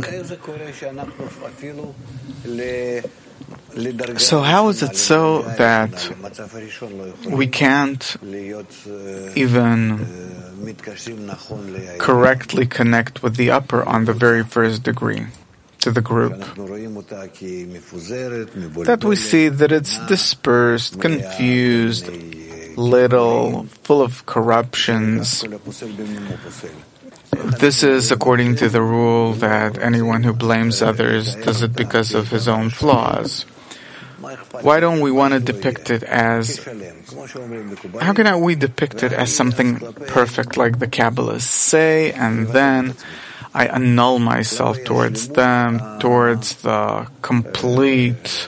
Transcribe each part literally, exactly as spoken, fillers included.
everything. So how is it so that we can't even correctly connect with the upper on the very first degree to the group? That we see that it's dispersed, confused, little, full of corruptions. This is according to the rule that anyone who blames others does it because of his own flaws. Why don't we want to depict it as, how can we depict it as something perfect like the Kabbalists say, and then I annul myself towards them, towards the complete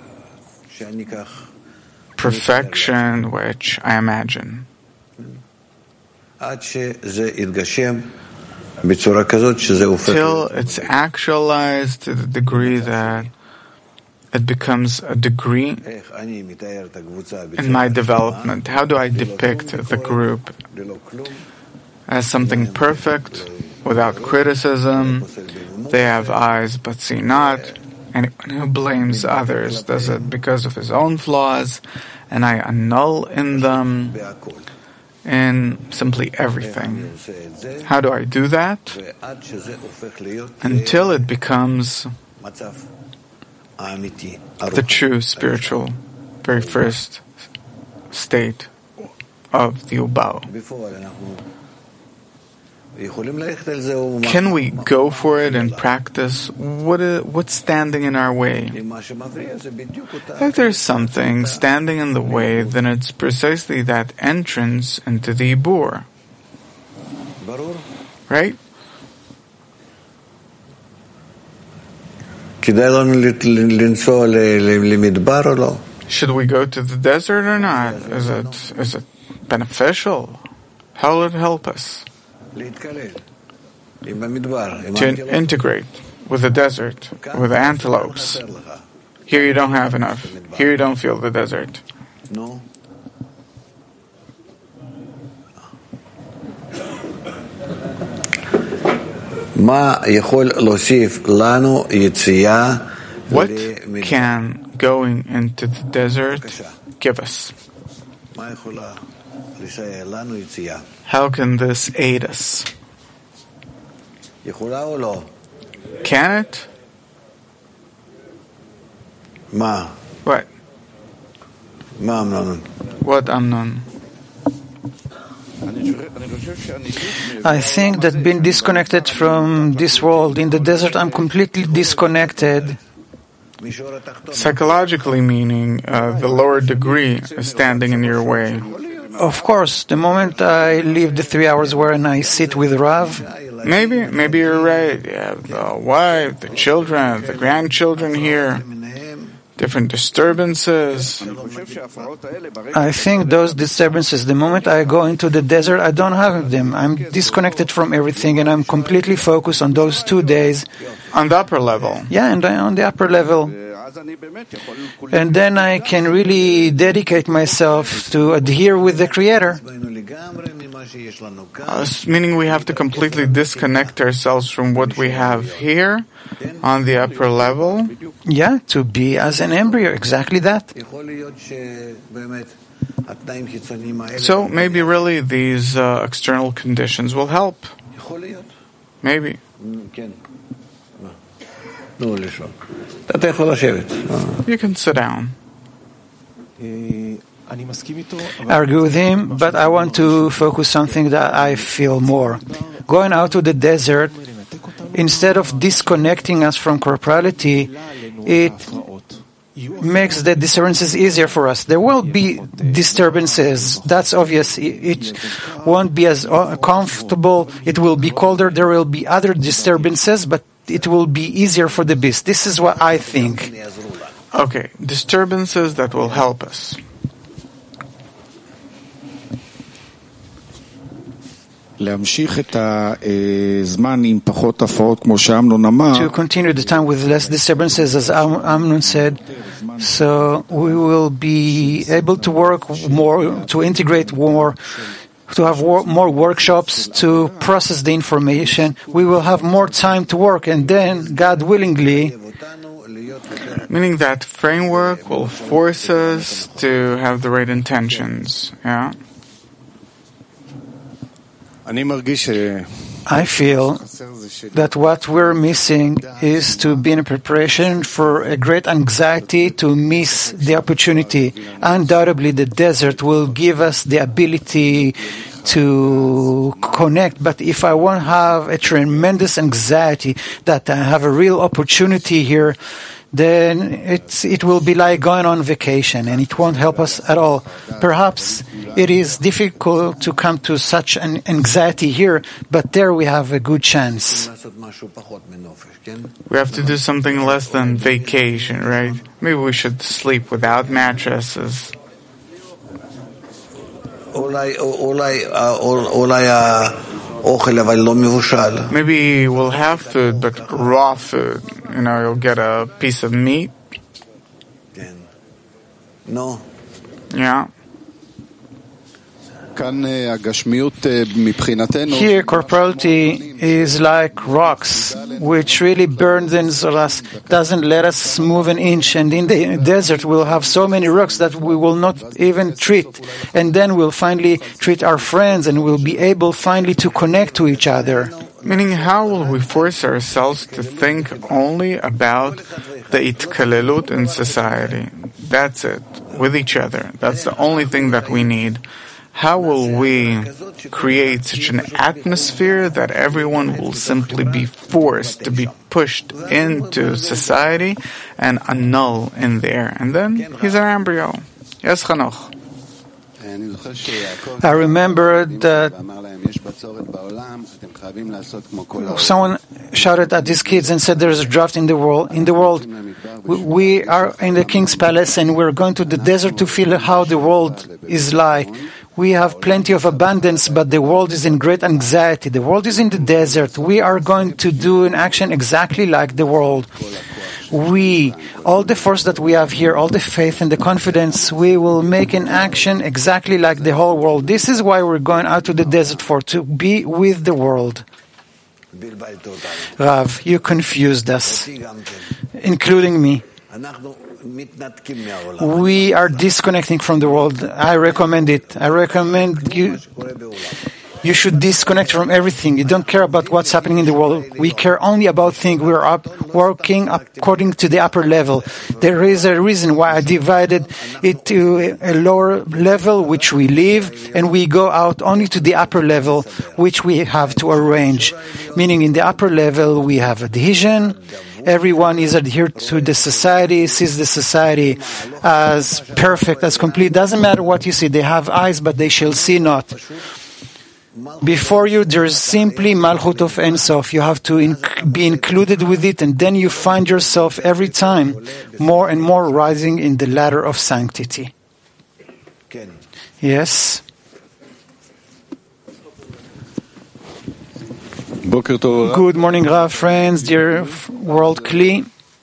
perfection which I imagine. Till it's actualized to the degree that it becomes a degree in my development. How do I depict the group? As something perfect, without criticism. They have eyes but see not. Anyone who blames others does it because of his own flaws, and I annul in them in simply everything. How do I do that? Until it becomes the true spiritual, very first state of the Ubao. Can we go for it and practice? What is, what's standing in our way? If there's something standing in the way, then it's precisely that entrance into the Ibur. Right? Should we go to the desert or not? Is it is it beneficial? How will it help us to integrate with the desert, with the antelopes? Here you don't have enough. Here you don't feel the desert. No. What can going into the desert give us? How can this aid us? Can it? What? What, Amnon? I think that being disconnected from this world, in the desert I'm completely disconnected. Psychologically meaning uh, the lower degree is standing in your way. Of course, the moment I leave the three hours where and I sit with Rav. Maybe, maybe you're right. You have the wife, the children, the grandchildren here. Different disturbances. I think those disturbances, the moment I go into the desert, I don't have them. I'm disconnected from everything and I'm completely focused on those two days. On the upper level? Yeah, and on the upper level. And then I can really dedicate myself to adhere with the Creator. Uh, meaning we have to completely disconnect ourselves from what we have here on the upper level? Yeah, to be as an embryo, exactly that. So maybe really these uh, external conditions will help. Maybe. You can sit down. I agree with him, but I want to focus something that I feel more. Going out to the desert, instead of disconnecting us from corporality, it makes the disturbances easier for us. There will be disturbances, that's obvious. It won't be as comfortable, it will be colder, there will be other disturbances, but it will be easier for the beast. This is what I think. Okay, disturbances that will help us. To continue the time with less disturbances, as Amnon said, so we will be able to work more, to integrate more to have wor- more workshops to process the information. We will have more time to work, and then, God willingly, meaning that framework will force us to have the right intentions. Yeah. I feel that what we're missing is to be in a preparation for a great anxiety to miss the opportunity. Undoubtedly, the desert will give us the ability to connect, but if I won't have a tremendous anxiety that I have a real opportunity here, then it's, it will be like going on vacation, and it won't help us at all. Perhaps it is difficult to come to such an anxiety here, but there we have a good chance. We have to do something less than vacation, right? Maybe we should sleep without mattresses. Maybe we'll have food, but raw food. You know, you'll get a piece of meat. No. Yeah. Here, corporality is like rocks, which really burdens us, doesn't let us move an inch. And in the desert, we'll have so many rocks that we will not even treat. And then we'll finally treat our friends, and we'll be able finally to connect to each other. Meaning, how will we force ourselves to think only about the itkalelut in society? That's it, with each other. That's the only thing that we need. How will we create such an atmosphere that everyone will simply be forced to be pushed into society and annul in there? And then he's our embryo. Yes, Chanoch. I remember that someone shouted at these kids and said, "There's a drought in the world. In the world, we are in the king's palace, and we're going to the desert to feel how the world is like. We have plenty of abundance, but the world is in great anxiety. The world is in the desert. We are going to do an action exactly like the world. We, all the force that we have here, all the faith and the confidence, we will make an action exactly like the whole world. This is why we're going out to the desert for, to be with the world." Rav, you confused us, including me. We are disconnecting from the world. I recommend it. I recommend you. You should disconnect from everything. You don't care about what's happening in the world. We care only about things. We're up, working according to the upper level. There is a reason why I divided it to a lower level, which we live, and we go out only to the upper level, which we have to arrange. Meaning in the upper level, we have adhesion. Everyone is adhered to the society, sees the society as perfect, as complete. Doesn't matter what you see. They have eyes, but they shall see not. Before you, there is simply Malchut of Ein Sof. You have to inc- be included with it, and then you find yourself every time more and more rising in the ladder of sanctity. Yes? Good morning, Rav, friends, dear World Kli.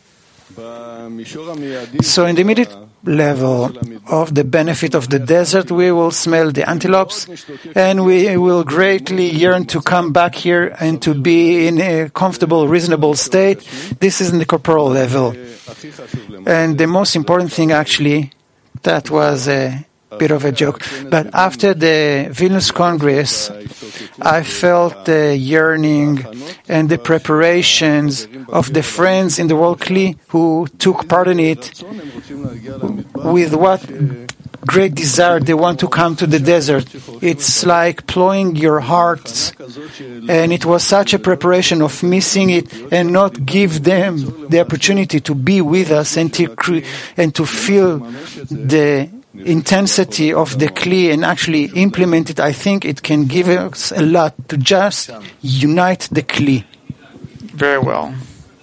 So in the immediate level of the benefit of the desert, we will smell the antelopes, and we will greatly yearn to come back here and to be in a comfortable, reasonable state. This is in the corporal level. And the most important thing, actually, that was a bit of a joke, but after the Vilnius Congress, I felt the yearning and the preparations of the friends in the World Kli who took part in it, with what great desire they want to come to the desert. It's like plowing your hearts, and it was such a preparation of missing it and not give them the opportunity to be with us and to cre- and to feel the intensity of the Kli and actually implement it. I think it can give us a lot to just unite the Kli. Very well.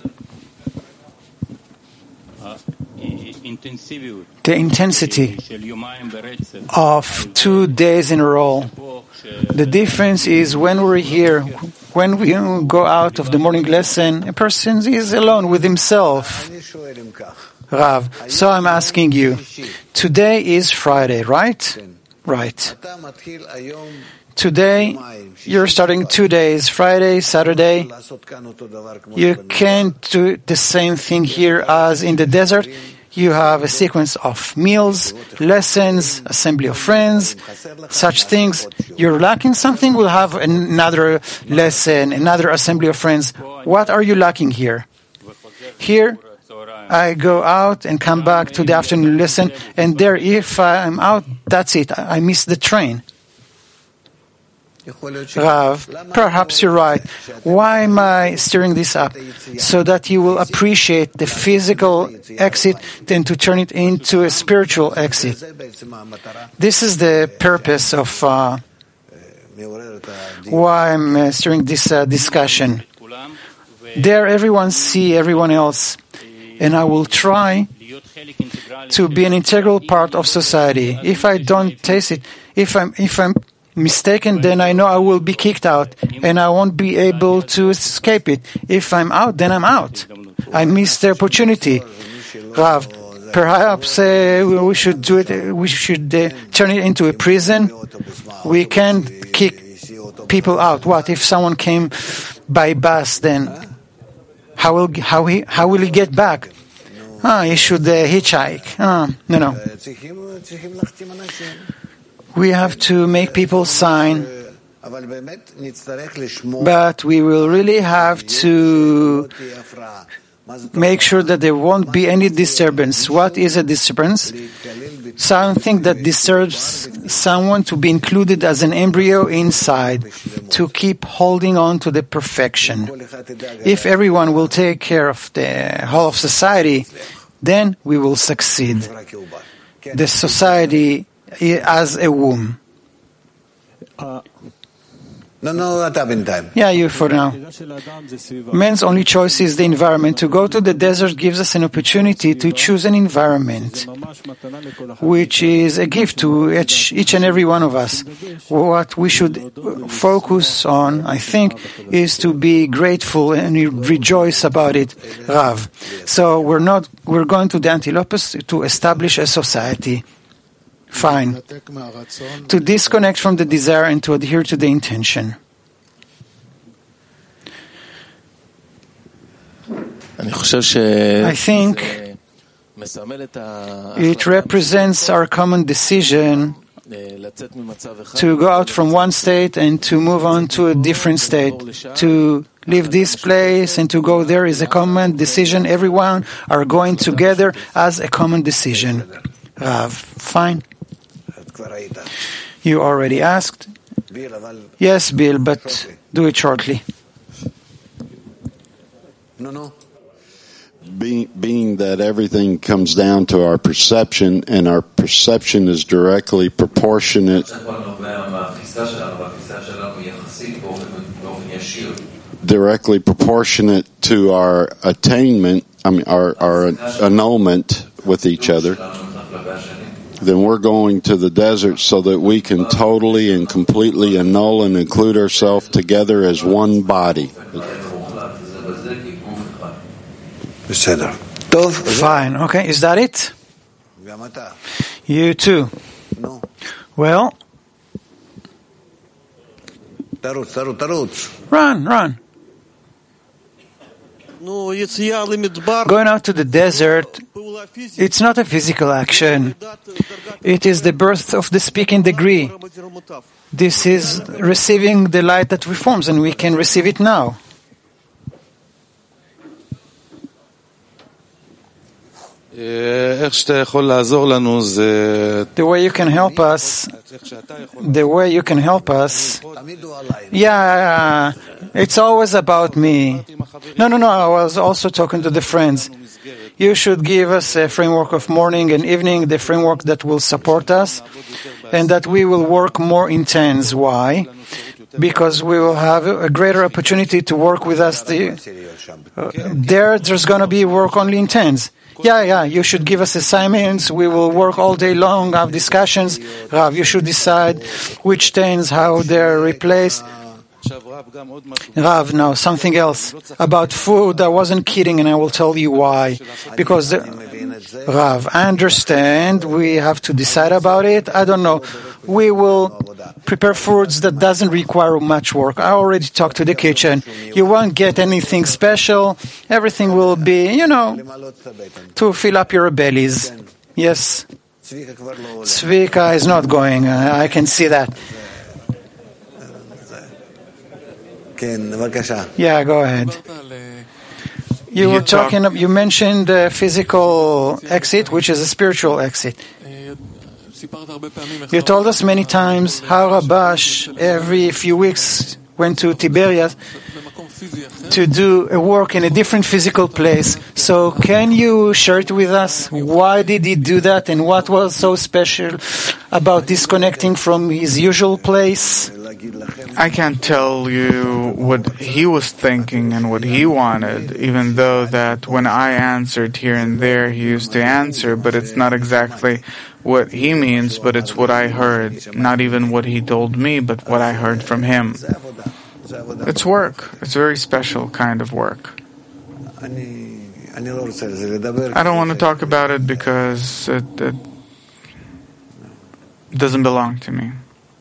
The intensity of two days in a row. The difference is when we're here, when we go out of the morning lesson, a person is alone with himself. Rav, so I'm asking you, today is Friday, right? Right. Today, you're starting two days, Friday, Saturday. You can't do the same thing here as in the desert. You have a sequence of meals, lessons, assembly of friends, such things. You're lacking something, we'll have another lesson, another assembly of friends. What are you lacking here? Here, I go out and come back to the afternoon lesson, and there, if I'm out, that's it. I miss the train. Rav, perhaps you're right. Why am I stirring this up? So that you will appreciate the physical exit, then to turn it into a spiritual exit. This is the purpose of uh, why I'm uh, stirring this uh, discussion. There, everyone see everyone else, and I will try to be an integral part of society. If I don't taste it, if I'm if I'm mistaken, then I know I will be kicked out, and I won't be able to escape it. If I'm out, then I'm out. I missed the opportunity. Rav, perhaps uh, we should do it. We should uh, turn it into a prison. We can't kick people out. What if someone came by bus? Then how will how he how will he get back? Ah, he should uh, hitchhike. Ah, no, no. We have to make people sign, but we will really have to make sure that there won't be any disturbance. What is a disturbance? Something that disturbs someone to be included as an embryo inside, to keep holding on to the perfection. If everyone will take care of the whole of society, then we will succeed. The society as a womb. Uh, no, no, yeah, you for now. Man's only choice is the environment. To go to the desert gives us an opportunity to choose an environment, which is a gift to each, each and every one of us. What we should focus on, I think, is to be grateful and rejoice about it, Rav. So we're not, we're going to the Antilopes to establish a society. Fine. To disconnect from the desire and to adhere to the intention. I think it represents our common decision to go out from one state and to move on to a different state. To leave this place and to go there is a common decision. Everyone are going together as a common decision. Rav, fine. You already asked? Yes, Bill, but do it shortly. No, no. Being, being that everything comes down to our perception, and our perception is directly proportionate directly proportionate to our attainment, I mean our, our annulment with each other, then we're going to the desert so that we can totally and completely annul and include ourselves together as one body. Fine. Okay. Is that it? You too. Well, run, run. Going out to the desert, it's not a physical action. It is the birth of the speaking degree. This is receiving the light that reforms, and we can receive it now. The way you can help us, the way you can help us, yeah, it's always about me. No, no, no, I was also talking to the friends. You should give us a framework of morning and evening, the framework that will support us, and that we will work more intense. Why? Because we will have a greater opportunity to work with us. The, uh, there, there's going to be work only intense. Yeah, yeah, you should give us assignments. We will work all day long, have discussions. Rav, you should decide which things, how they're replaced. Rav, now something else. About food, I wasn't kidding, and I will tell you why. Because the, Rav, I understand. We have to decide about it. I don't know. We will prepare foods that doesn't require much work. I already talked to the kitchen. You won't get anything special. Everything will be, you know, to fill up your bellies. Yes. Zvika is not going. Uh, I can see that. Yeah, go ahead. You were talking, you mentioned the physical exit, which is a spiritual exit. You told us many times how Rabash every few weeks went to Tiberias to do a work in a different physical place. So can you share it with us? Why did he do that, and what was so special about disconnecting from his usual place? I can't tell you what he was thinking and what he wanted, even though that when I answered here and there, he used to answer, but it's not exactly what he means, but it's what I heard. Not even what he told me, but what I heard from him. It's work. It's a very special kind of work. I don't want to talk about it because it, it doesn't belong to me.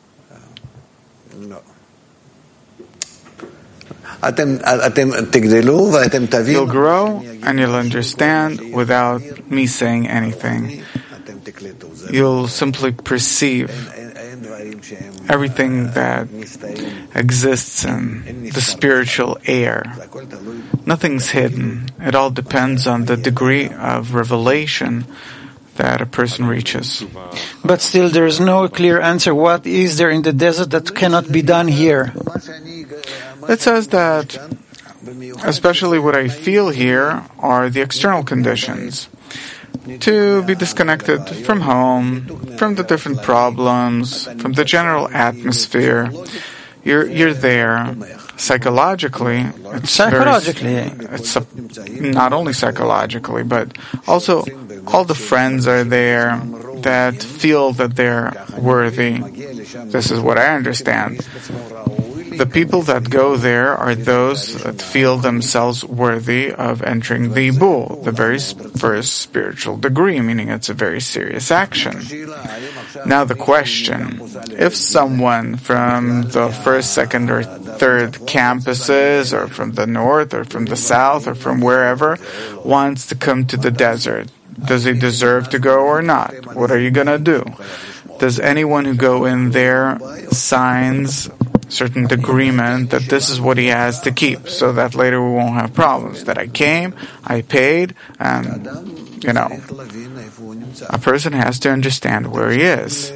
You'll grow and you'll understand without me saying anything. You'll simply perceive everything that exists in the spiritual air. Nothing's hidden. It all depends on the degree of revelation that a person reaches. But still, there is no clear answer. What is there in the desert that cannot be done here? It says that, especially what I feel here, are the external conditions. To be disconnected from home, from the different problems, from the general atmosphere. You're you're there. Psychologically, it's psychologically, very, it's a, not only psychologically, but also all the friends are there that feel that they're worthy. This is what I understand. The people that go there are those that feel themselves worthy of entering the Bul, the very first spiritual degree, meaning it's a very serious action. Now the question, if someone from the first, second, or third campuses, or from the north, or from the south, or from wherever, wants to come to the desert, does he deserve to go or not? What are you going to do? Does anyone who go in there signs certain agreement that this is what he has to keep, so that later we won't have problems? That I came, I paid, and, you know, a person has to understand where he is.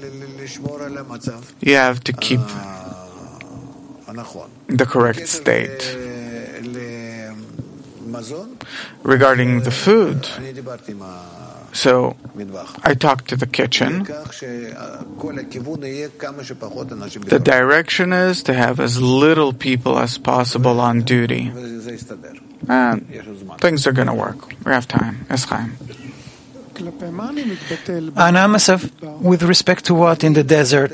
You have to keep the correct state. Regarding the food, so I talked to the kitchen. The direction is to have as little people as possible on duty. And things are going to work. We have time. Eschaim. Anamasav, with respect to what in the desert?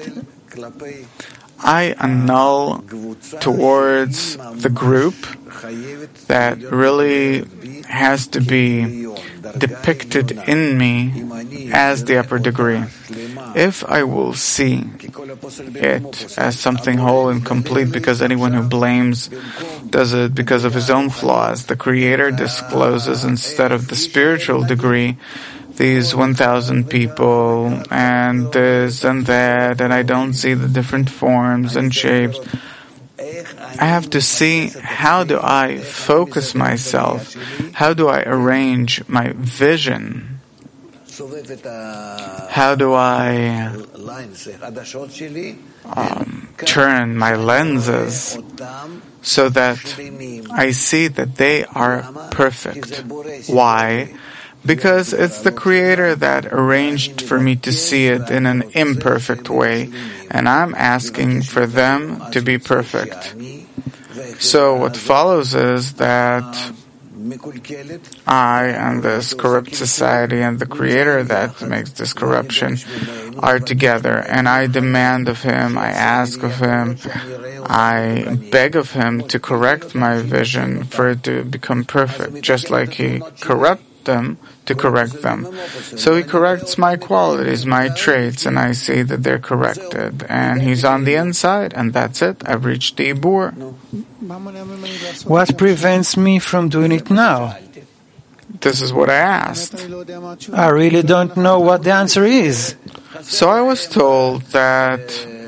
I annul towards the group that really has to be depicted in me as the upper degree. If I will see it as something whole and complete, because anyone who blames does it because of his own flaws, the Creator discloses instead of the spiritual degree these one thousand people and this and that, and I don't see the different forms and shapes. I have to see, how do I focus myself? How do I arrange my vision? How do I um, turn my lenses so that I see that they are perfect? Why? Because it's the Creator that arranged for me to see it in an imperfect way, and I'm asking for them to be perfect. So what follows is that I and this corrupt society and the Creator that makes this corruption are together, and I demand of Him, I ask of Him, I beg of Him to correct my vision for it to become perfect, just like He corrupt them to correct them. So he corrects my qualities, my traits, and I see that they're corrected. And he's on the inside, and that's it. I've reached the Ibur. What prevents me from doing it now? This is what I asked. I really don't know what the answer is. So I was told that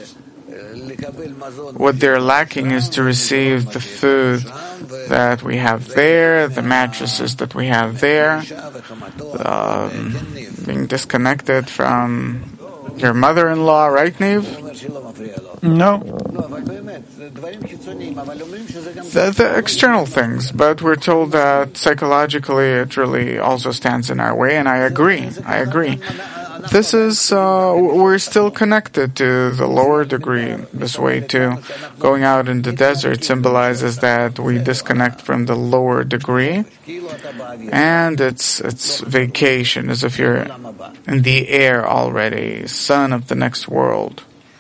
what they're lacking is to receive the food that we have there, the mattresses that we have there, um, being disconnected from your mother-in-law, right, Niv? No. The, the external things, but we're told that psychologically it really also stands in our way, and I agree. I agree. This is, uh, we're still connected to the lower degree this way too. Going out in the desert symbolizes that we disconnect from the lower degree, and it's it's vacation, as if you're in the air already, son of the next world.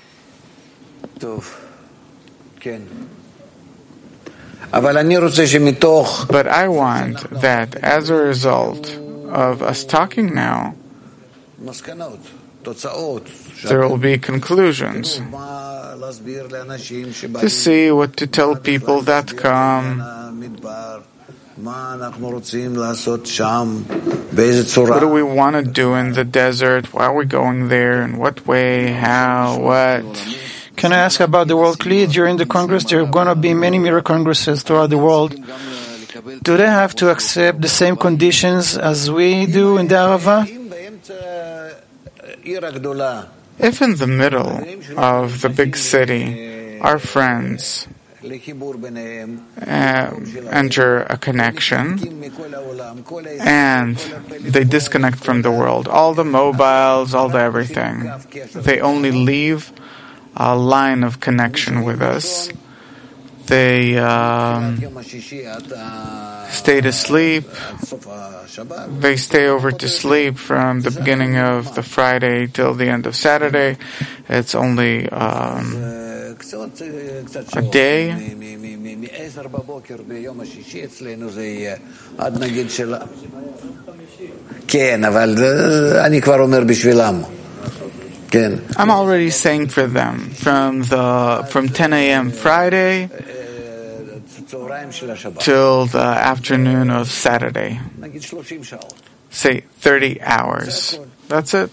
But I want that as a result of us talking now, there will be conclusions to see what to tell people that come. What do we want to do in the desert? Why are we going there? In what way? How? What? Can I ask about the World Kli? During the Congress, there are going to be many mirror congresses throughout the world. Do they have to accept the same conditions as we do in the Arava? If in the middle of the big city, our friends uh, enter a connection and they disconnect from the world, all the mobiles, all the everything, they only leave a line of connection with us. They um, stay to sleep. They stay over to sleep from the beginning of the Friday till the end of Saturday. It's only um, a day. I'm already saying for them from the from ten a.m. Friday till the afternoon of Saturday. Say thirty hours. That's it.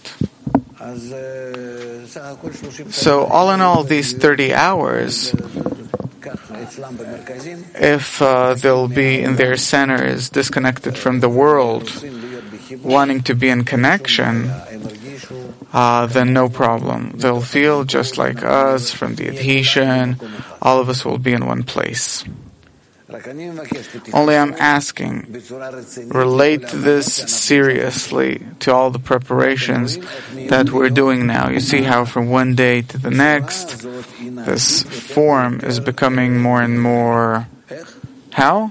So all in all, these thirty hours, if uh, they'll be in their centers, disconnected from the world, wanting to be in connection, Uh, then no problem. They'll feel just like us from the adhesion. All of us will be in one place. Only I'm asking, relate this seriously to all the preparations that we're doing now. You see how from one day to the next, this form is becoming more and more, how?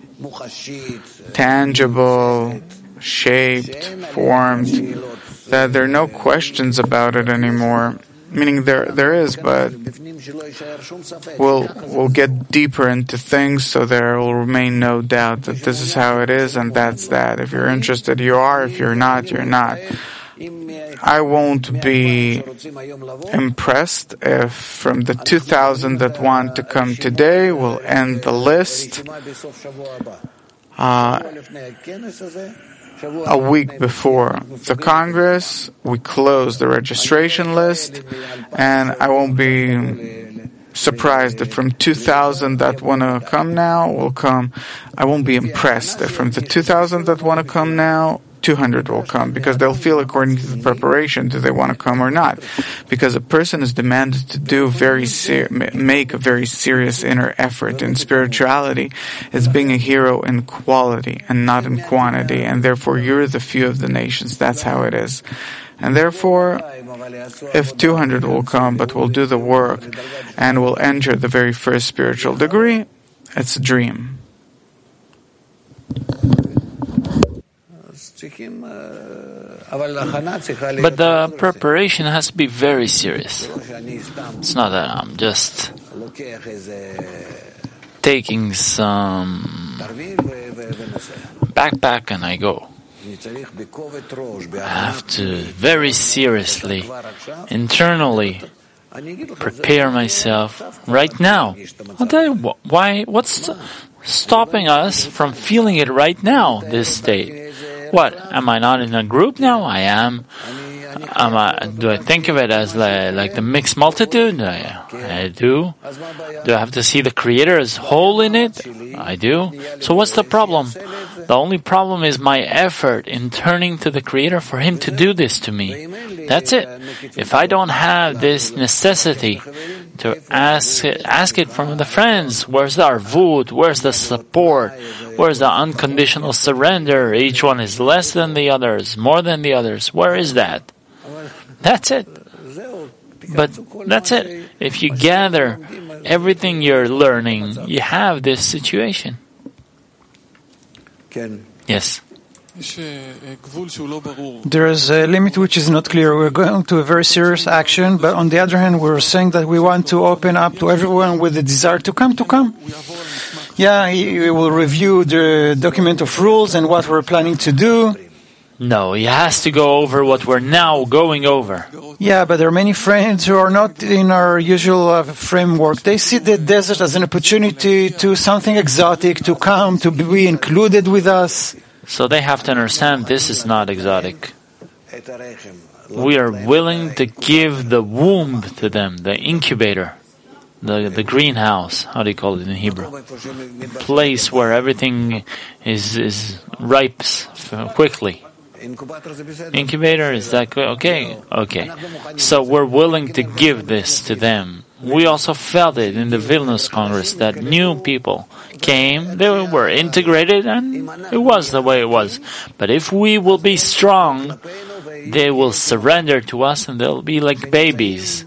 Tangible, shaped, formed. That there are no questions about it anymore. Meaning there there is, but we'll we'll get deeper into things, so there will remain no doubt that this is how it is, and that's that. If you're interested, you are. If you're not, you're not. I won't be impressed if from the two thousand that want to come today, we'll end the list. Uh, A week before the Congress, we close the registration list, and I won't be surprised if from two thousand that want to come now will come. I won't be impressed if from the two thousand that want to come now, two hundred will come, because they'll feel according to the preparation, do they want to come or not? Because a person is demanded to do very ser- make a very serious inner effort in spirituality. It's being a hero in quality and not in quantity, and therefore you're the few of the nations. That's how it is. And therefore, if two hundred will come, but will do the work and will enter the very first spiritual degree, it's a dream. But the preparation has to be very serious. It's not that I'm just taking some backpack and I go. I have to very seriously, internally, prepare myself right now. I'll tell you wh- why. What's stopping us from feeling it right now, this state? What? Am I not in a group now? I am. Am I, do I think of it as like, like the mixed multitude? I, I do. Do I have to see the Creator as whole in it? I do. So what's the problem? The only problem is my effort in turning to the Creator for Him to do this to me. That's it. If I don't have this necessity to ask it, ask it from the friends, where's the arvut? Where's the support? Where's the unconditional surrender? Each one is less than the others, more than the others. Where is that? That's it. But that's it. If you gather everything you're learning, you have this situation. Yes. There is a limit which is not clear. We're going to a very serious action, but on the other hand, we're saying that we want to open up to everyone with the desire to come, to come. Yeah, he will review the document of rules and what we're planning to do. No, he has to go over what we're now going over. Yeah, but there are many friends who are not in our usual uh, framework. They see the desert as an opportunity to something exotic, to come, to be included with us. So they have to understand this is not exotic. We are willing to give the womb to them, the incubator, the the greenhouse, how do you call it in Hebrew? Place where everything is, is ripes quickly. Incubator, is that good? Okay, okay. So we're willing to give this to them. We also felt it in the Vilnius Congress that new people came, they were integrated, and it was the way it was. But if we will be strong, they will surrender to us and they'll be like babies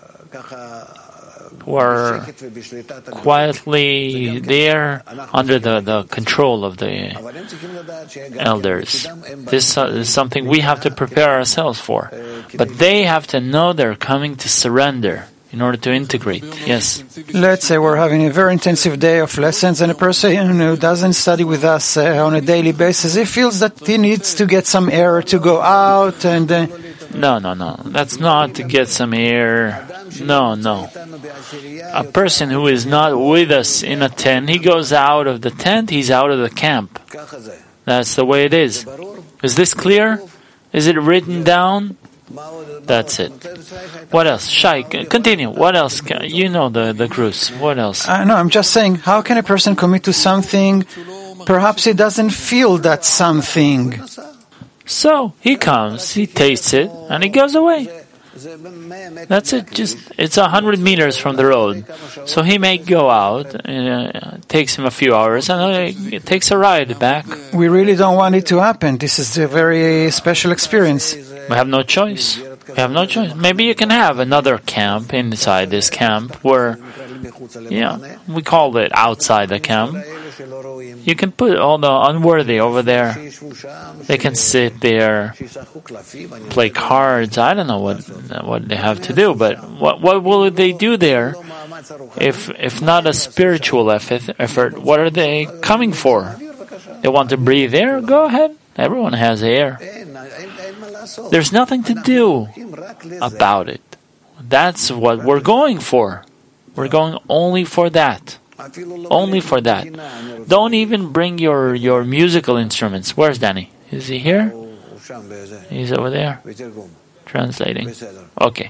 who are quietly there under the, the control of the elders. This uh, is something we have to prepare ourselves for. But they have to know they're coming to surrender in order to integrate. Yes. Let's say we're having a very intensive day of lessons and a person who doesn't study with us uh, on a daily basis, he feels that he needs to get some air to go out and... Uh, No, no, no. That's not to get some air. No, no. A person who is not with us in a tent, he goes out of the tent, he's out of the camp. That's the way it is. Is this clear? Is it written down? That's it. What else? Shai, continue. What else? You know the, the cruise. What else? Uh, no, I'm just saying, how can a person commit to something, perhaps he doesn't feel that something? So, he comes, he tastes it, and he goes away. That's it. Just it's a hundred meters from the road. So he may go out, and uh, it takes him a few hours, and uh, it takes a ride back. We really don't want it to happen. This is a very special experience. We have no choice. We have no choice. Maybe you can have another camp inside this camp where, yeah, we call it outside the camp. You can put all the unworthy over there. They can sit there, play cards. I don't know what what they have to do, but what what will they do there? If if not a spiritual effort, what are they coming for? They want to breathe air? Go ahead. Everyone has air. There's nothing to do about it. That's what we're going for. We're going only for that. Only for that. Don't even bring your, your musical instruments. Where's Danny? Is he here? He's over there. Translating. Okay.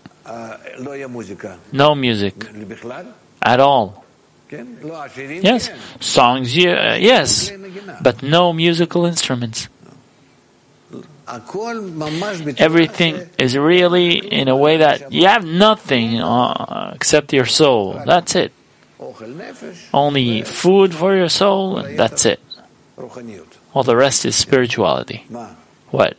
No music. At all. Yes. Songs, yeah, yes. But no musical instruments. Everything is really in a way that you have nothing uh, except your soul. That's it. Only food for your soul, and that's it. All the rest is spirituality. What?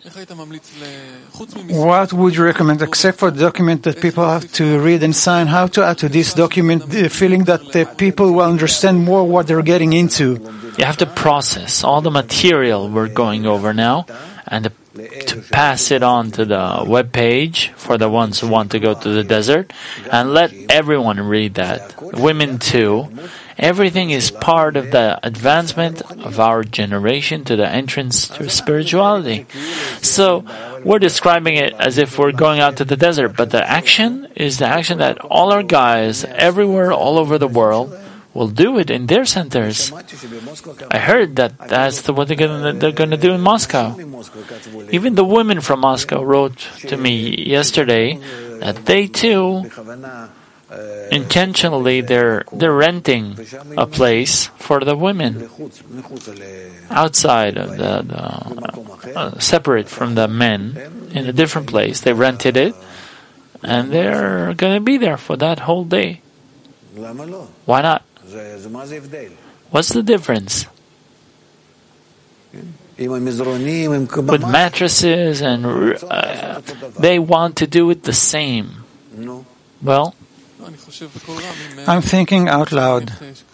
What would you recommend, except for the document that people have to read and sign, how to add to this document the feeling that the people will understand more what they're getting into? You have to process all the material we're going over now, and the to pass it on to the web page for the ones who want to go to the desert, and let everyone read that, women too, Everything is part of the advancement of our generation to the entrance to spirituality. So we're describing it as if we're going out to the desert, but the action is the action that all our guys everywhere, all over the world, will do it in their centers. I heard that that's the, what they're going they're going to do in Moscow. Even the women from Moscow wrote to me yesterday that they too, intentionally, they're they're renting a place for the women outside of the, the uh, separate from the men in a different place. They rented it, and they're going to be there for that whole day. Why not? What's the difference? With mattresses and uh, they want to do it the same. Well, I'm thinking out loud.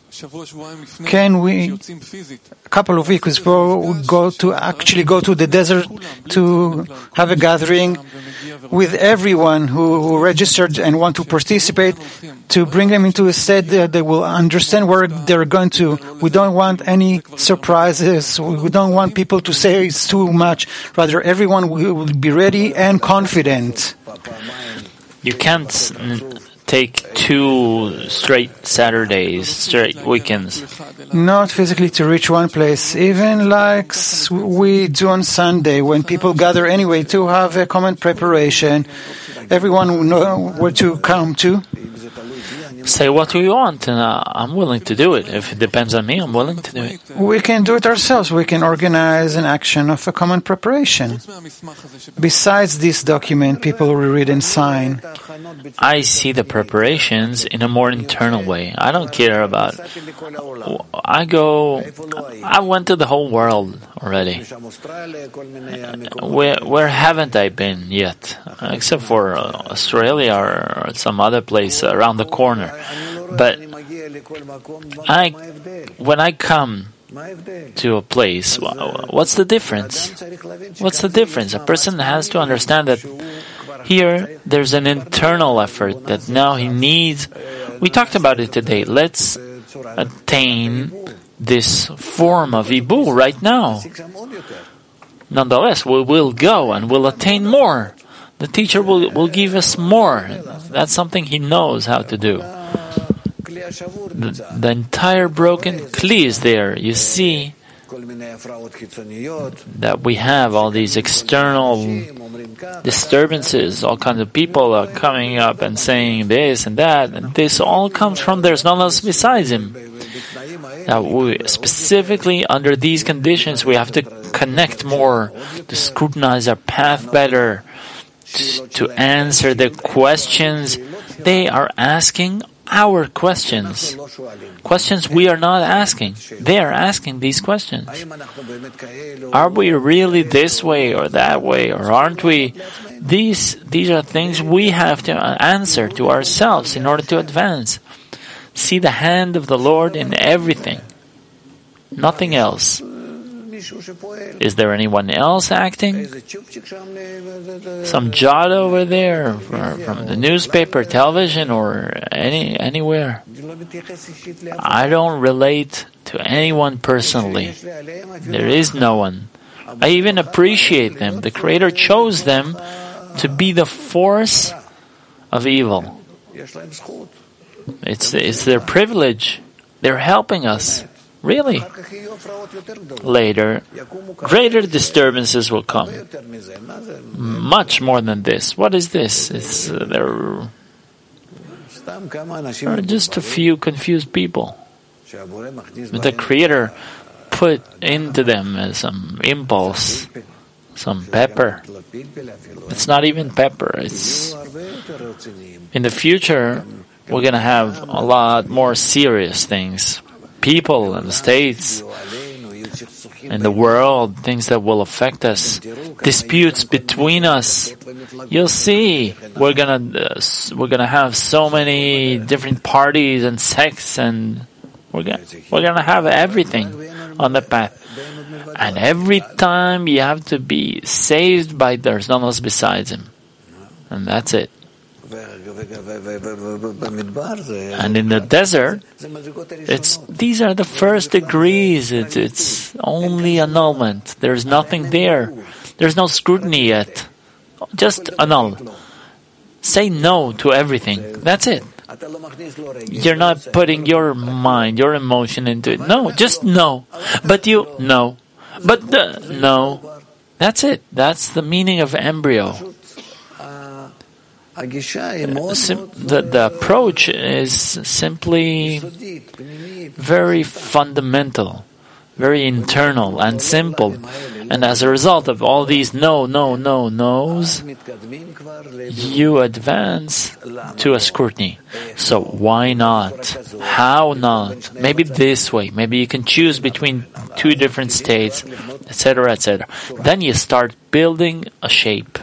Can we, a couple of weeks ago, go to actually go to the desert to have a gathering with everyone who, who registered and want to participate, to bring them into a state that they will understand where they're going to. We don't want any surprises. We don't want people to say it's too much. Rather, everyone will be ready and confident. You can't take two straight Saturdays, straight weekends. Not physically to reach one place, even like we do on Sunday when people gather anyway to have a common preparation. Everyone will know where to come to. Say what we want, and uh, I'm willing to do it. If it depends on me, I'm willing to do it. We can do it ourselves. We can organize an action of a common preparation. Besides this document, people will read and sign. I see the preparations in a more internal way. I don't care about... I go... I went to the whole world already. Where, where haven't I been yet? Except for Australia or some other place around the corner. But I, when I come to a place, what's the difference? What's the difference? A person has to understand that here there's an internal effort that now he needs. We talked about it today. Let's attain this form of Ibu right now. Nonetheless, we will go and we'll attain more. The teacher will, will give us more. That's something he knows how to do. The, the entire broken kli is there. You see that we have all these external disturbances. All kinds of people are coming up and saying this and that. And this all comes from there's no one else besides him. Now, we, specifically under these conditions, we have to connect more, to scrutinize our path better, to, to answer the questions they are asking. Our questions, questions we are not asking. They are asking these questions. Are we really this way or that way, or aren't we? These these are things we have to answer to ourselves in order to advance. See the hand of the Lord in everything. Nothing else. Is there anyone else acting? Some jot over there from the newspaper, television, or any anywhere? I don't relate to anyone personally. There is no one. I even appreciate them. The Creator chose them to be the force of evil. It's, it's their privilege. They're helping us. Really? Later, greater disturbances will come. Much more than this. What is this? It's uh, there are just a few confused people. But the Creator put into them some impulse, some pepper. It's not even pepper. It's in the future we're going to have a lot more serious things. People in the States, in the world, things that will affect us, disputes between us. You'll see, we're gonna uh, we're gonna have so many different parties and sects, and we're gonna we're gonna have everything on the path. And every time you have to be saved by there's no one else besides Him, and that's it. And in the desert, it's these are the first degrees. It's, it's only annulment. There's nothing there. There's no scrutiny yet. Just annul. Say no to everything. That's it. You're not putting your mind, your emotion into it. No, just no. But you, no. But the, no. That's it. That's the meaning of embryo. The, the approach is simply very fundamental, very internal and simple. And as a result of all these no, no, no, no's, you advance to a scrutiny. So why not? How not? Maybe this way. Maybe you can choose between two different states, et cetera, et cetera. Then you start building a shape.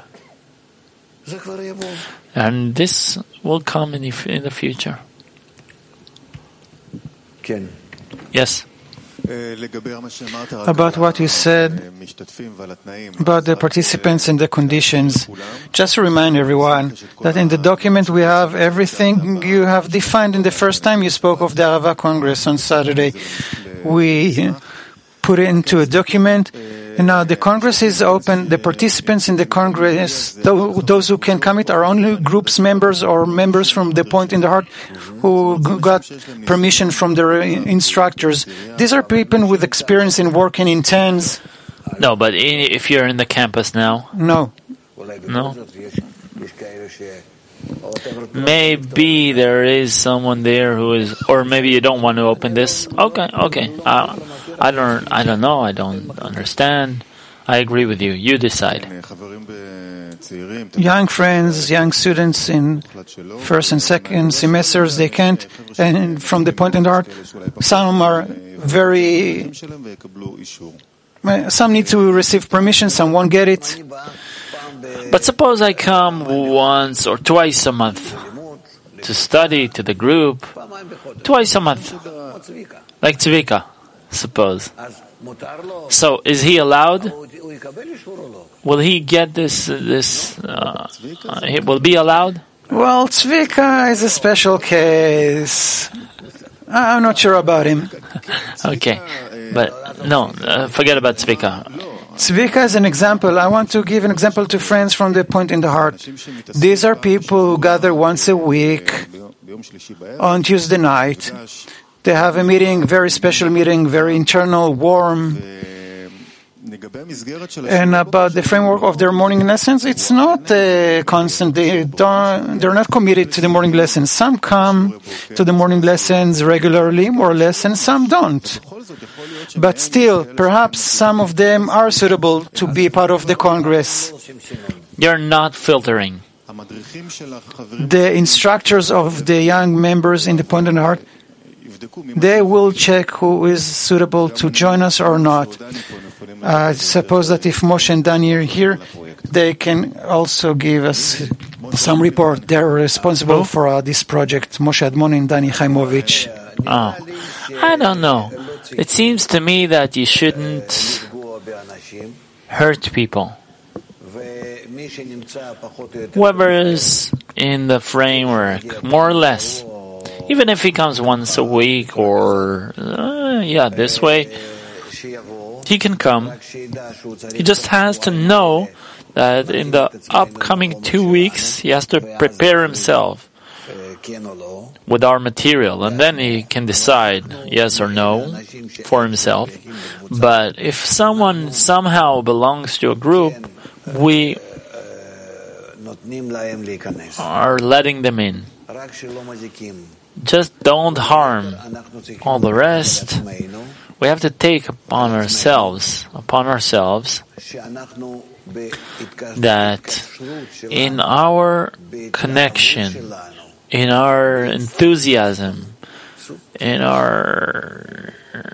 And this will come in the, in the future. Yes. About what you said about the participants and the conditions, just to remind everyone that in the document we have everything you have defined in the first time you spoke of the Arava Congress on Saturday. We put it into a document. And now the Congress is open. The participants in the Congress, those who can commit, are only groups members or members from the Point in the Heart who got permission from their instructors. These are people with experience in working in tents. No, but if you're in the campus now? No. No? Maybe there is someone there who is, or maybe you don't want to open this. Okay, okay. Uh, I don't, I don't know. I don't understand. I agree with you. You decide. Young friends, young students in first and second semesters, they can't. And from the Point in the Heart, some are very. Some need to receive permission. Some won't get it. But suppose I come once or twice a month to study to the group, twice a month, like Tzvika, suppose. So, is he allowed? Will he get this? This uh, he will be allowed? Well, Tzvika is a special case. I'm not sure about him. Okay, but no, uh, forget about Tzvika. Tzvika is an example. I want to give an example to friends from the Point in the Heart. These are people who gather once a week on Tuesday night. They have a meeting, very special meeting, very internal, warm. And about the framework of their morning lessons, it's not uh, constant. They don't, they're not committed to the morning lessons. Some come to the morning lessons regularly, more or less, and some don't. But still, perhaps some of them are suitable to be part of the Congress. You're not filtering. The instructors of the young members in the Point in the Heart, they will check who is suitable to join us or not. I suppose that if Moshe and Danny are here, they can also give us some report. They're responsible for uh, this project, Moshe Admon and Danny Chaimovich. Oh, I don't know. It seems to me that you shouldn't hurt people. Whoever is in the framework, more or less, even if he comes once a week or, uh, yeah, this way, he can come. He just has to know that in the upcoming two weeks, he has to prepare himself with our material, and then he can decide yes or no for himself. But if someone somehow belongs to a group, we are letting them in. Just don't harm. All the rest, we have to take upon ourselves, upon ourselves, that in our connection, in our enthusiasm, in our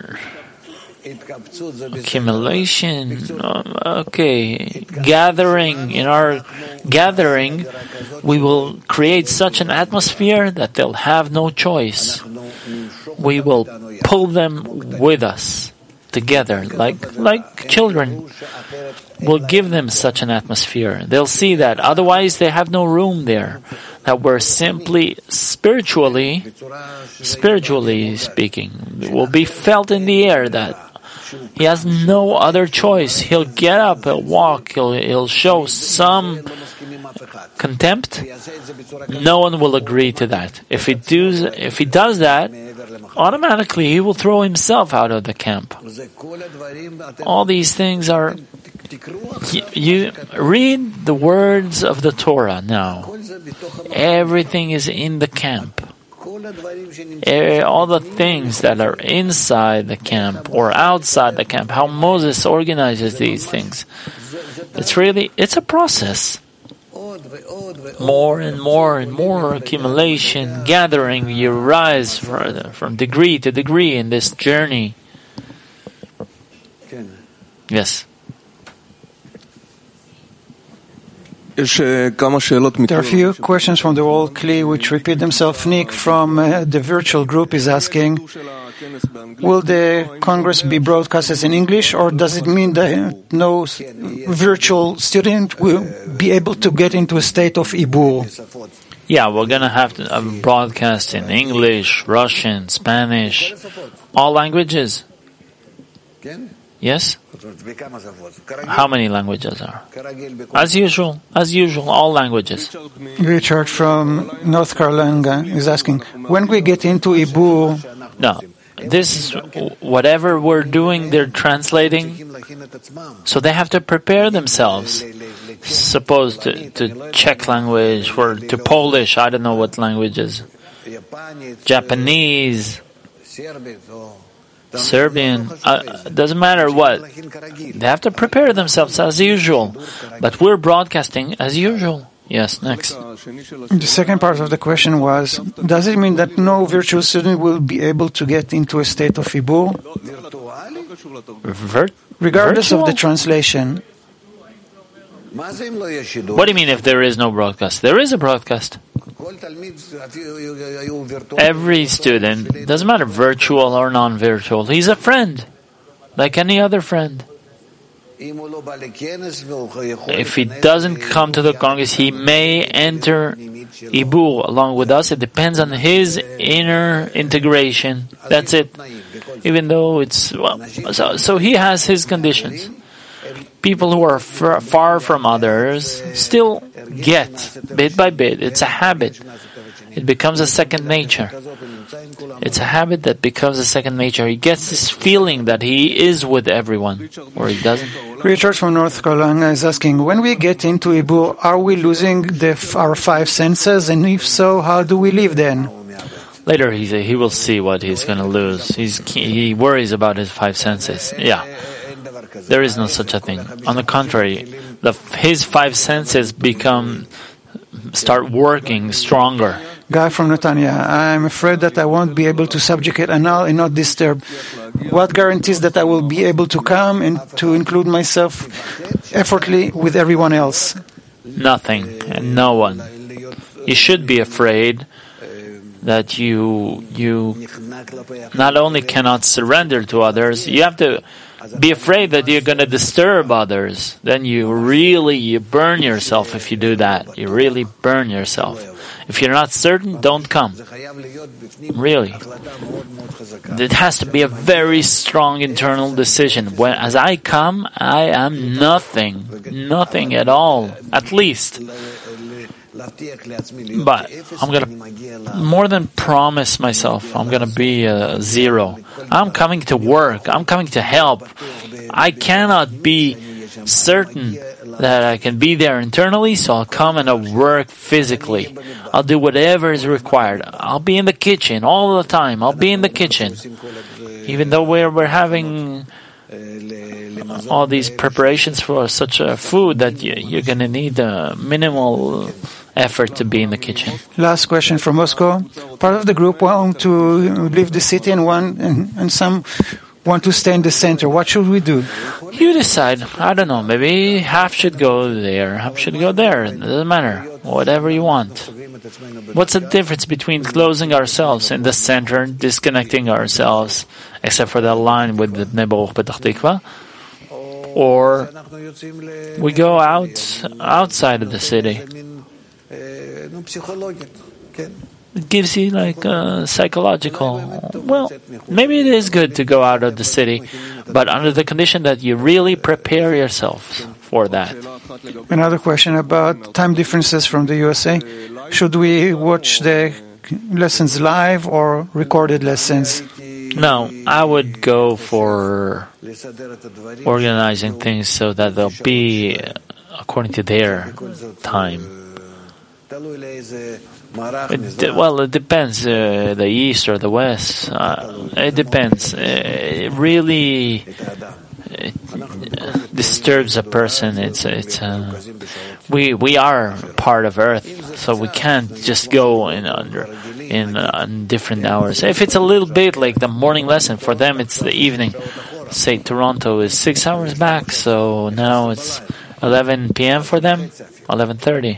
accumulation, okay, gathering, in our gathering, we will create such an atmosphere that they'll have no choice. We will pull them with us together, like like children. We'll give them such an atmosphere. They'll see that. Otherwise, they have no room there. that we're simply spiritually, spiritually speaking, it will be felt in the air that he has no other choice. He'll get up, he'll walk, he'll, he'll show some contempt. No one will agree to that. If he does, if he does that, automatically he will throw himself out of the camp. All these things are. You, you read the words of the Torah now. Everything is in the camp. All the things that are inside the camp or outside the camp, how Moses organizes these things. It's really, it's a process. More and more and more accumulation, gathering, you rise from degree to degree in this journey. Yes. There are a few questions from the whole Kli which repeat themselves. Nick from uh, the virtual group is asking, will the Congress be broadcasted in English, or does it mean that no virtual student will be able to get into a state of Ibur? Yeah, we're going to have to uh, broadcast in English, Russian, Spanish, all languages. Yes? How many languages are? As usual, as usual, all languages. Richard from North Carolina is asking, when we get into Ibur... No, this is whatever we're doing, they're translating, so they have to prepare themselves. Suppose to, to Czech language or to Polish, I don't know what languages. Japanese, Serbian, uh, doesn't matter what. They have to prepare themselves as usual. But we're broadcasting as usual. Yes, next. The second part of the question was, does it mean that no virtual student will be able to get into a state of Ibur? Vir- Regardless virtual? of the translation. What do you mean if there is no broadcast? There is a broadcast. Every student, doesn't matter virtual or non-virtual, he's a friend, like any other friend. If he doesn't come to the Congress, he may enter Ibur along with us. It depends on his inner integration. That's it. Even though it's, well, so, so he has his conditions. People who are far, far from others still get, bit by bit. It's a habit. It becomes a second nature. It's a habit that becomes a second nature. He gets this feeling that he is with everyone, or he doesn't. Richard from North Carolina is asking, when we get into Ibur, are we losing the, our five senses? And if so, how do we live then? Later he, he will see what he's going to lose. He's, he worries about his five senses. Yeah. There is no such a thing. On the contrary, the, his five senses become, start working stronger. Guy from Netanya, I'm afraid that I won't be able to subjugate Anal and not disturb. What guarantees that I will be able to come and to include myself effortlessly with everyone else? Nothing and no one. You should be afraid that you you not only cannot surrender to others, you have to be afraid that you're going to disturb others. Then you really you burn yourself if you do that. You really burn yourself. If you're not certain, don't come. Really. It has to be a very strong internal decision. When, as I come, I am nothing. Nothing at all. At least. But I'm going to more than promise myself I'm going to be a zero. I'm coming to work. I'm coming to help. I cannot be certain that I can be there internally, so I'll come and I'll work physically. I'll do whatever is required. I'll be in the kitchen all the time. I'll be in the kitchen. Even though we're, we're having all these preparations for such a food that you, you're going to need a minimal effort to be in the kitchen. Last question from Moscow. Part of the group want to leave the city and one and, and some want to stay in the center. What should we do? You decide. I don't know. Maybe half should go there, half should go there. It doesn't matter. Whatever you want. What's the difference between closing ourselves in the center and disconnecting ourselves, except for that line with the Bnei Baruch Petach Tikva? Or we go out outside of the city. It gives you like a psychological, well, maybe it is good to go out of the city, but under the condition that you really prepare yourself for that. Another question about time differences from the U S A. Should we watch the lessons live or recorded lessons? No, I would go for organizing things so that they'll be according to their time. It, well, it depends, uh, the East or the West. Uh, it depends. Uh, it really it disturbs a person. It's it's uh, we we are part of Earth, so we can't just go in under in, uh, in different hours. If it's a little bit like the morning lesson for them, it's the evening. Say Toronto is six hours back, so now it's eleven p.m. for them, eleven thirty.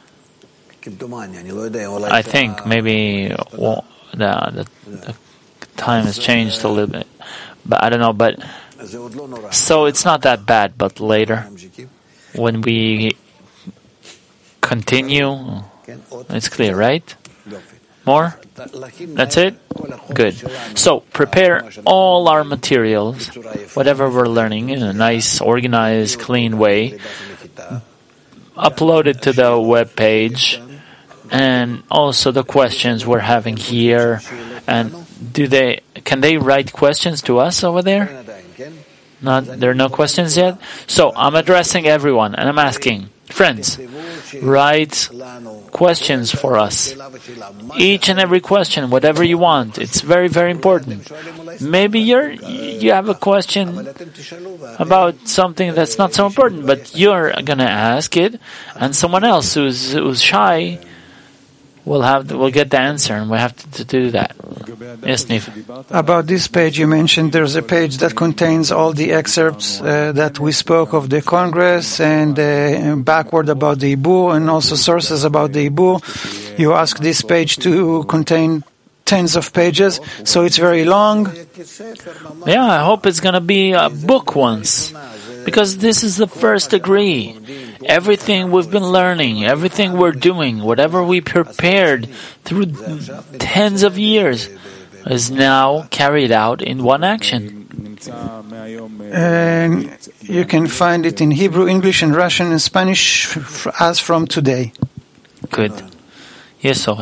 I think maybe well, the, the, the time has changed a little bit, but I don't know. But so it's not that bad. But later, when we continue, it's clear, right? More? That's it? Good. So prepare all our materials, whatever we're learning, in a nice, organized, clean way. Upload it to the web page. And also the questions we're having here, and do they can they write questions to us over there? Not there are no questions yet. So I'm addressing everyone, and I'm asking, friends, write questions for us. Each and every question, whatever you want. It's very, very important. Maybe you're you have a question about something that's not so important, but you're gonna ask it, and someone else who's who's shy. We'll have we'll get the answer, and we have to, to do that. Yes, Niv. About this page, you mentioned there's a page that contains all the excerpts uh, that we spoke of the Congress and uh, backward about the Ibur, and also sources about the Ibur. You asked this page to contain tens of pages, so it's very long. Yeah, I hope it's going to be a book once, because this is the first degree. Everything we've been learning, everything we're doing, whatever we prepared through tens of years is now carried out in one action. And you can find it in Hebrew, English, and Russian and Spanish as from today. Good. Yes, Oren.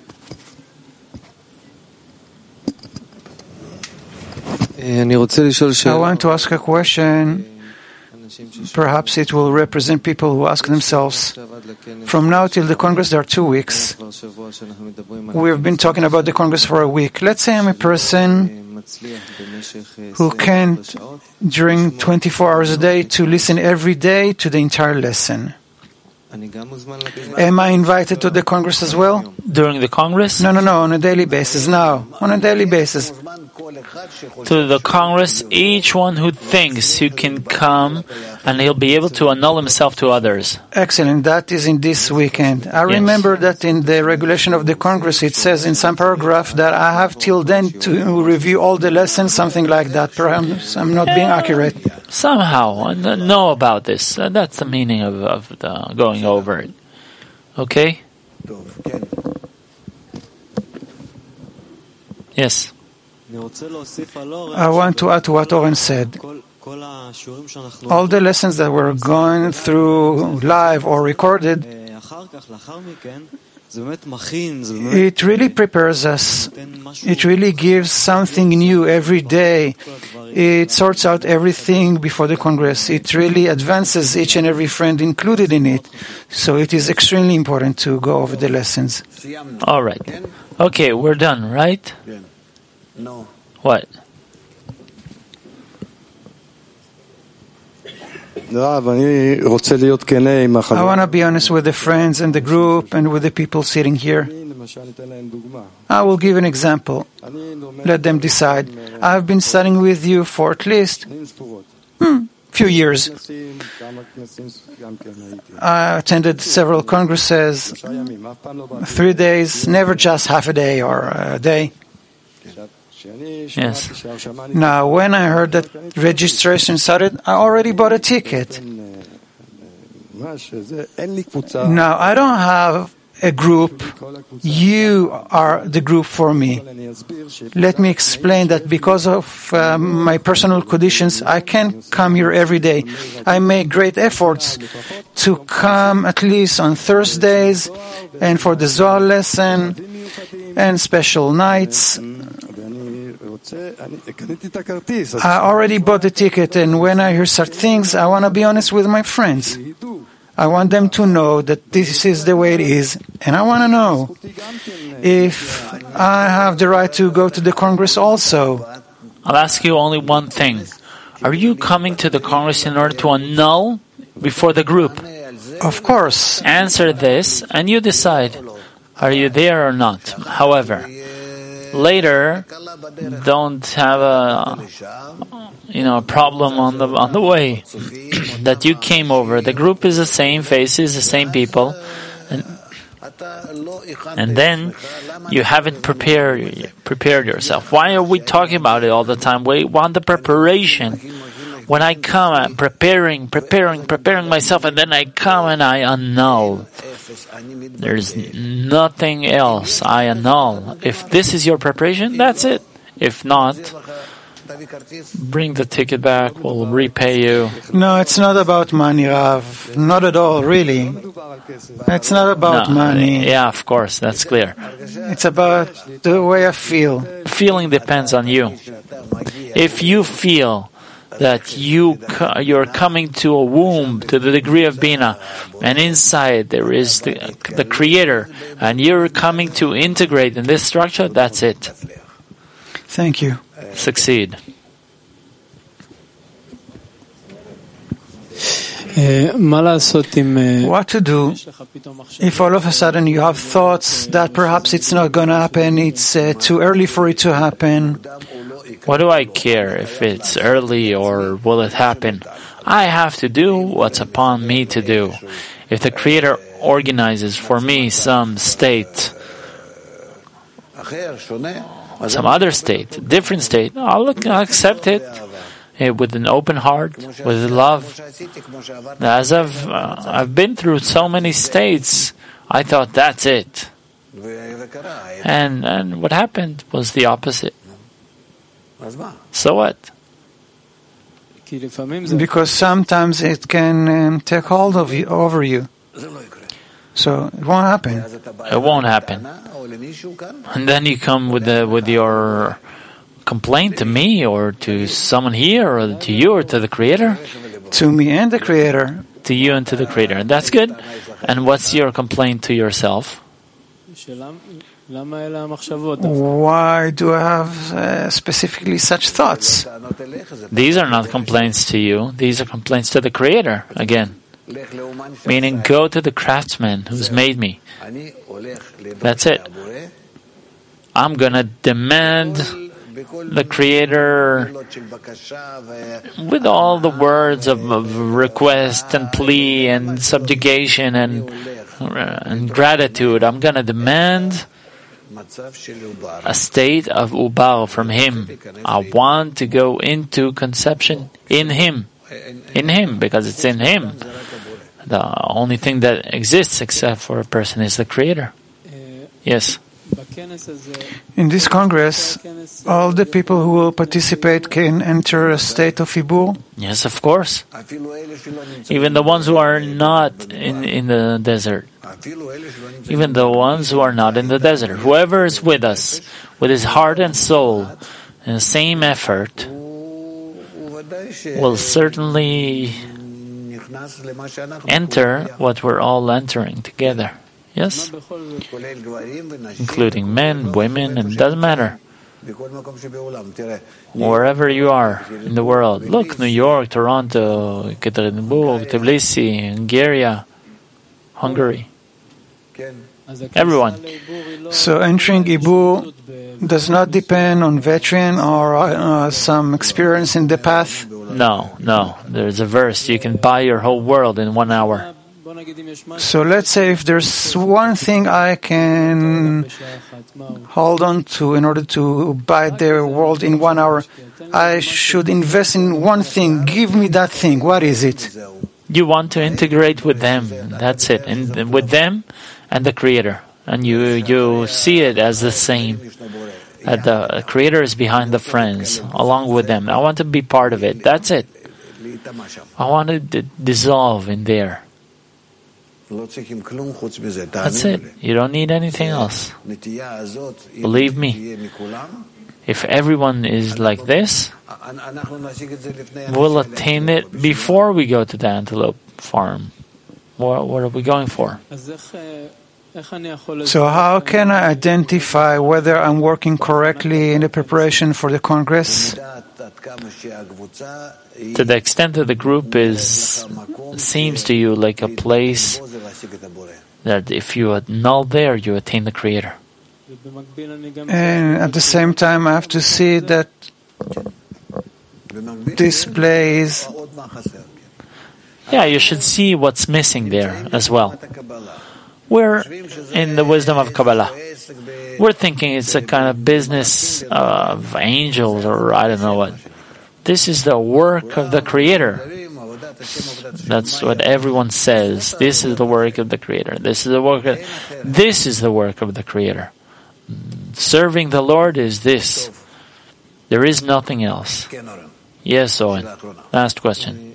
I want to ask a question. Perhaps it will represent people who ask themselves, from now till the Congress, there are two weeks. We've been talking about the Congress for a week. Let's say I'm a person who can't, during twenty-four hours a day, to listen every day to the entire lesson. Am I invited to the Congress as well? During the Congress? No, no, no, on a daily basis. Now, on a daily basis. To the Congress, each one who thinks he can come, and he'll be able to annul himself to others. Excellent. That is in this weekend. I yes. remember that in the regulation of the Congress, it says in some paragraph that I have till then to review all the lessons, something like that. Perhaps I'm not being accurate. Somehow, I know about this. That's the meaning of, of the going over it. Okay? Yes. I want to add to what Oren said. All the lessons that we're going through live or recorded, it really prepares us. It really gives something new every day. It sorts out everything before the Congress. It really advances each and every friend included in it. So it is extremely important to go over the lessons. All right. Okay, we're done, right? No. What? I want to be honest with the friends and the group and with the people sitting here. I will give an example. Let them decide. I've been studying with you for at least hmm, few years. I attended several congresses, three days, never just half a day or a day. Yes. Now, when I heard that registration started, I already bought a ticket. Now, I don't have a group. You are the group for me. Let me explain that because of uh, my personal conditions, I can't come here every day. I make great efforts to come at least on Thursdays and for the Zohar lesson and special nights. I already bought the ticket, and when I hear such things, I want to be honest with my friends. I want them to know that this is the way it is, and I want to know if I have the right to go to the Congress also. I'll ask you only one thing. Are you coming to the Congress in order to annul before the group? Of course. Answer this, and you decide. Are you there or not? However, later, don't have a, you know, a problem on the on the way that you came over. The group is the same faces, the same people, and, and then you haven't prepared prepared yourself. Why are we talking about it all the time? We want the preparation. When I come, I'm preparing, preparing, preparing myself, and then I come and I annul. There's nothing else. I annul. If this is your preparation, that's it. If not, bring the ticket back. We'll repay you. No, it's not about money, Rav. Not at all, really. It's not about no, money. Yeah, of course, that's clear. It's about the way I feel. Feeling depends on you. If you feel that you you're coming to a womb to the degree of Bina, and inside there is the, the Creator, and you're coming to integrate in this structure, that's it. Thank you. Succeed. What to do if all of a sudden you have thoughts that perhaps it's not going to happen, it's uh, too early for it to happen? What do I care if it's early or will it happen? I have to do what's upon me to do. If the Creator organizes for me some state, some other state, different state, I'll, look, I'll accept it uh, with an open heart, with love. As I've, uh, I've been through so many states, I thought that's it. And, and what happened was the opposite. So what? Because sometimes it can um, take hold of you, over you. So it won't happen. It won't happen. And then you come with the, with your complaint to me or to someone here or to you or to the Creator? To me and the Creator. To you and to the Creator. And that's good. And what's your complaint to yourself? Why do I have uh, specifically such thoughts? These are not complaints to you. These are complaints to the Creator, again. Meaning, go to the craftsman who's made me. That's it. I'm going to demand the Creator with all the words of, of request and plea and subjugation and, uh, and gratitude. I'm going to demand a state of ubar from Him. I want to go into conception in Him. In Him, because it's in Him. The only thing that exists except for a person is the Creator. Yes. In this Congress, all the people who will participate can enter a state of Ibur? Yes, of course. Even the ones who are not in, in the desert. Even the ones who are not in the desert. Whoever is with us, with his heart and soul, in the same effort, will certainly enter what we're all entering together. Yes? Including men, women, and it doesn't matter. Wherever you are in the world. Look, New York, Toronto, Ekaterinburg, Tbilisi, Hungary, Hungary. Everyone. So entering Ibur does not depend on veteran or uh, some experience in the path? No, no. There's a verse. You can buy your whole world in one hour. So let's say if there's one thing I can hold on to in order to buy the world in one hour, I should invest in one thing. Give me that thing. What is it? You want to integrate with them. That's it. And with them, and the Creator. And you you see it as the same. That the Creator is behind the friends, along with them. I want to be part of it. That's it. I want to d- dissolve in there. That's it. You don't need anything else. Believe me. If everyone is like this, we'll attain it before we go to the antelope farm. What, what are we going for? So how can I identify whether I'm working correctly in the preparation for the Congress? To the extent that the group is seems to you like a place that if you annul there, you attain the Creator. And at the same time, I have to see that this place. Yeah, you should see what's missing there as well. We're in the wisdom of Kabbalah. We're thinking it's a kind of business of angels or I don't know what. This is the work of the Creator. That's what everyone says. This is the work of the Creator. This is the work of, this is the work of the Creator. Serving the Lord is this. There is nothing else. Yes, Owen. Last question.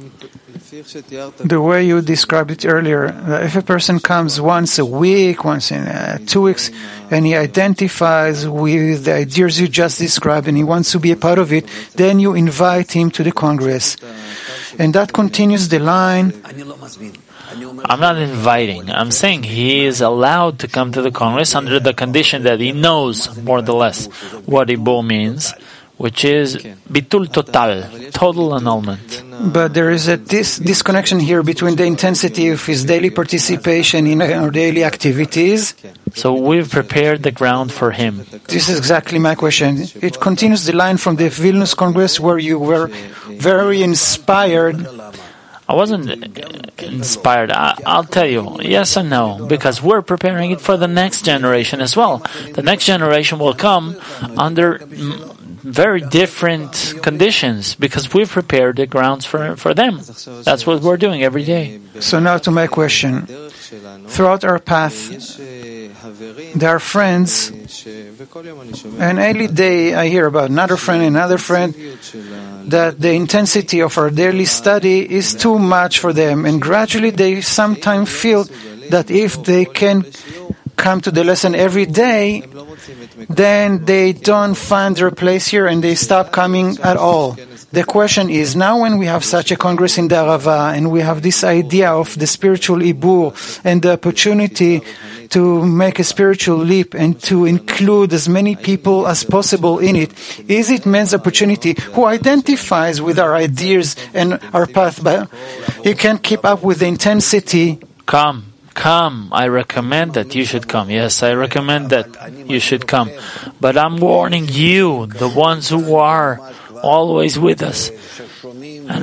The way you described it earlier, if a person comes once a week, once in uh, two weeks, and he identifies with the ideas you just described and he wants to be a part of it, then you invite him to the Congress. And that continues the line. I'm not inviting. I'm saying he is allowed to come to the Congress under the condition that he knows, more or less, what Ibur means, which is bitul total, total annulment. But there is a dis- disconnection here between the intensity of his daily participation in our daily activities. So we've prepared the ground for him. This is exactly my question. It continues the line from the Vilnius Congress where you were very inspired. I wasn't inspired. I, I'll tell you, yes and no, because we're preparing it for the next generation as well. The next generation will come under very different conditions because we've prepared the grounds for, for them. That's what we're doing every day. So now to my question. Throughout our path, there are friends, and every day I hear about another friend, another friend, that the intensity of our daily study is too much for them, and gradually they sometimes feel that if they can come to the lesson every day, then they don't find their place here and they stop coming at all. The question is, now when we have such a congress in the Arava and we have this idea of the spiritual Ibur and the opportunity to make a spiritual leap and to include as many people as possible in it, is it man's opportunity who identifies with our ideas and our path, but he can't keep up with the intensity? Come. Come, I recommend that you should come. Yes, I recommend that you should come. But I'm warning you, the ones who are always with us, and,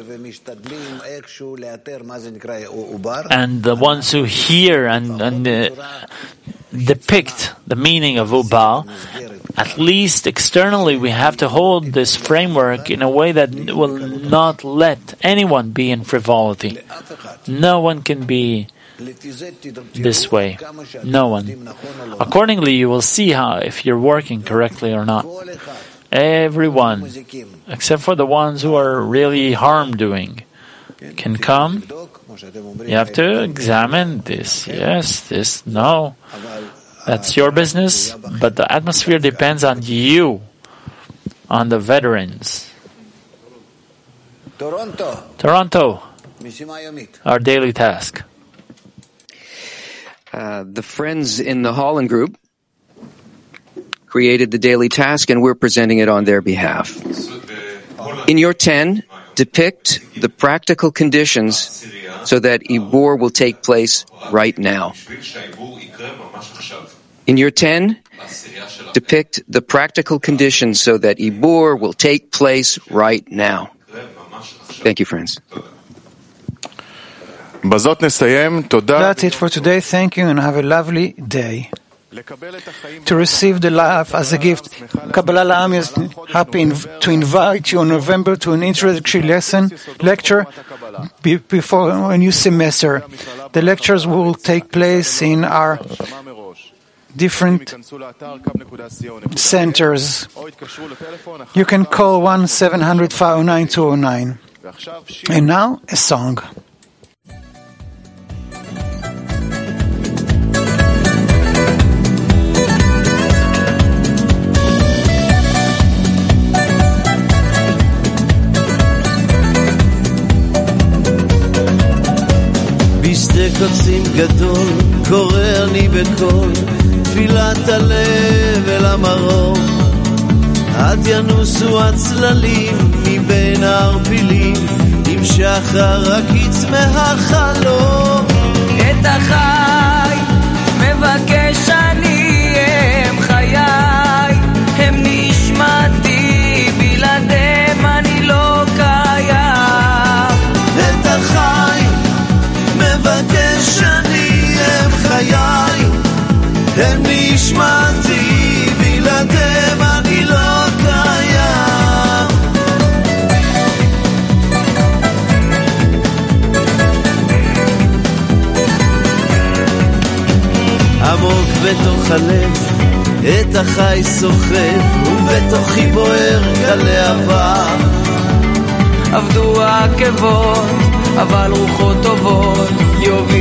and the ones who hear and, and uh, depict the meaning of Ubal, at least externally we have to hold this framework in a way that will not let anyone be in frivolity. No one can be this way. No one. Accordingly, you will see how if you're working correctly or not. Everyone, except for the ones who are really harm-doing, can come. You have to examine this. Yes, this, no. That's your business, but the atmosphere depends on you, on the veterans. Toronto. Toronto, our daily task. Uh, the friends in the Holland group created the daily task, and we're presenting it on their behalf. In your ten, depict the practical conditions so that Ibur will take place right now. In your ten, depict the practical conditions so that Ibur will take place right now. Thank you, friends. That's it for today. Thank you and have a lovely day. To receive the life as a gift, Kabbalah La'am is happy to invite you in November to an introductory lesson lecture before a new semester. The lectures will take place in our different centers. You can call one seven hundred, five oh nine, two oh nine. And now, a song. בשדה קוצים גדול קורא אני בקול תפילת הלב אל המרום עד ינוסו הצללים מבין הערפילים עם שחר הקיץ מהחלום את החי מבקש אני הם חיי הם נשמתי בלעדיהם אני לא קיים את החי מבקש אני הם חיי הם נשמתי בלעדיהם אני לא קיים עמוק בתוך הלב את החי סוחב ובתוכי בוער גלי אהבה עבדו העקבות אבל רוחות טובות יוביל